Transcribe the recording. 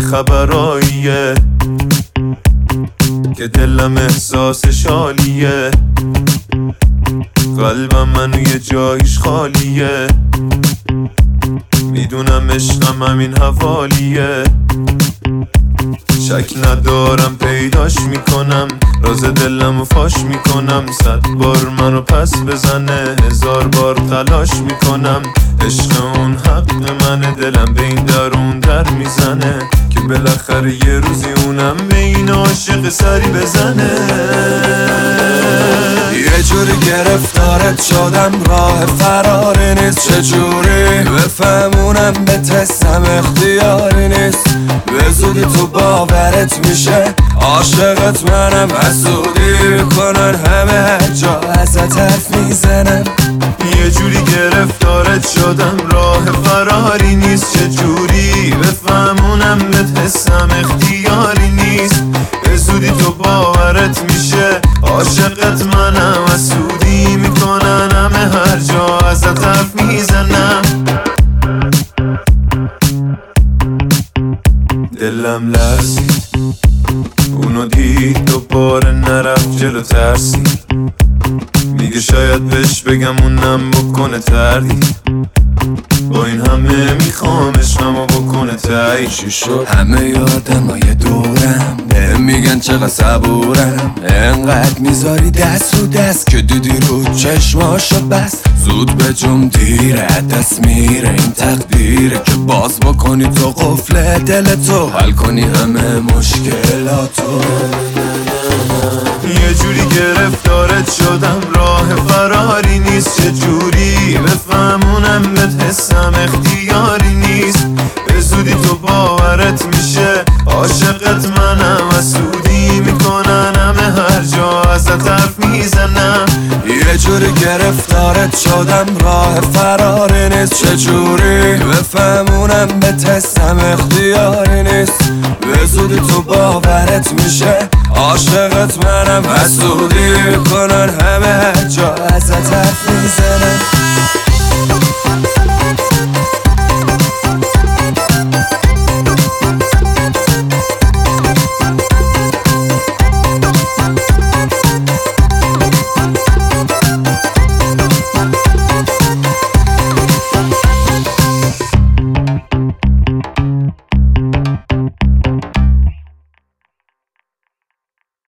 خبراییه که دلم احساسش عالیه، قلبم منو یه جایش خالیه، میدونم عشقم همین حوالیه، شک ندارم پیداش میکنم، راز دلمو فاش میکنم، 100 بار منو پس بزنه 1000 بار تلاش میکنم، عشق اون حق منه، دلم به این درون در میزنه که بالاخره یه روزی اونم به این عاشق سری بزنه. یه جوری گرفتارت شدم راه فراری نیست، چجوری بفهمونم به تستم اختیاری نیست، به زودی تو باورت میشه عاشقت منم، حسودی میکنن همه هر جا ازت حرف میزنم. یه جوری گرفتارت شدم راه فراری نیست، چجوری بفهمونم به تستم اختیاری نیست، به زودی تو باورت میشه عاشقت منم، حسودی میکنن همه هر جا ازت حرف میزنم. دلم لرزید اونو دید دوباره نرفت جلو ترسید، میگه شاید بهش بگم اونم بکنه تردید، با این همه میخوامش اما بکنه تایید. چی شد؟ همه آدمای دورم میگن چقدر صبورم، انقدر میذاری دست رو دست که دیدی رو چشماشو بس، زود به جم دیره دست میره این تقدیره که باز بکنی تو قفل دلتو، حل کنی همه مشکلاتو. یه جوری گرفتارت شدم راه فراری نیست، چه جوری بفهمونم به حسم اختیاری نیست، به زودی تو باورت میشه عاشقت منم، حسودی میکنن همه هر جا ازت حرف میزنم. یه جوری گرفتارت شدم راه فراری نیست، چجوری بفهمونم به تستم اختیاری نیست، به زودی تو باورت میشه عاشقت منم، حسودی میکنن همه هر جا ازت حرف میزنم.